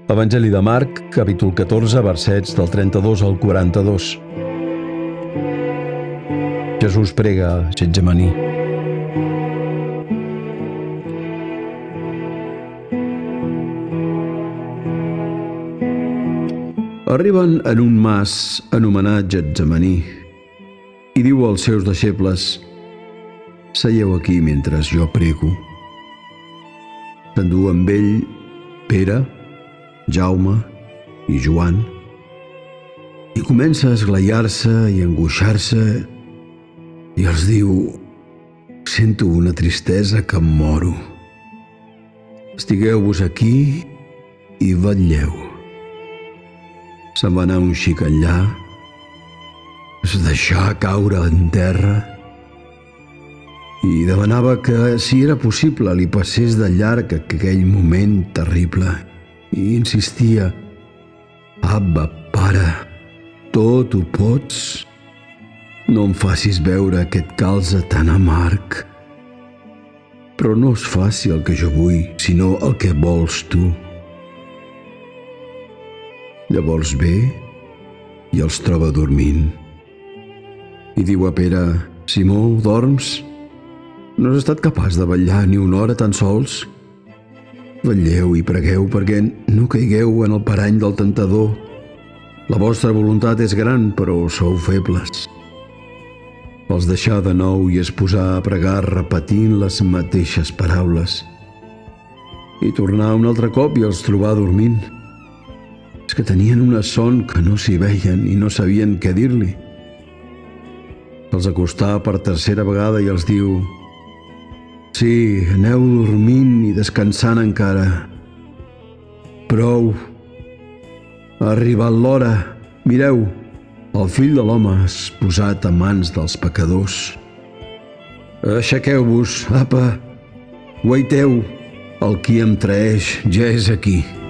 Evangeli de Marc, capítol 14, versets del 32 al 42. Jesús prega a Getsemaní. Arriben en un mas anomenat Getsemaní i diu als seus deixebles: «Seieu aquí mentre jo prego». S'endú amb ell Pere, Jaume i Joan i comença a esglaiar-se i angoixar-se i els diu: «Sento una tristesa que em moro. Estigueu-vos aquí i vetlleu». Se'n va anar un xic enllà, es deixà caure en terra i demanava que, si era possible, li passés de llarg aquell moment terrible, i insistia: «Abba, Pare, tot ho pots? No em facis veure aquest calze tan amarg, però no es faci el que jo vull, sinó el que vols tu». Llavors ve i els troba dormint i diu a Pere: «Simó, dorms? No has estat capaç de vetllar ni una hora tan sols? Vetlleu i pregueu perquè no caigueu en el parany del tentador. La vostra voluntat és gran, però sou febles». Els deixà de nou i es posà a pregar repetint les mateixes paraules. I tornà un altre cop i els trobà dormint. És que tenien una son que no s'hi veien i no sabien què dir-li. Se'ls acostà per tercera vegada i els diu: «Sí, aneu dormint i descansant encara. Prou. Ha arribat l'hora. Mireu, el Fill de l'Home és posat a mans dels pecadors. Aixequeu-vos, apa, guaiteu, el qui em traeix ja és aquí».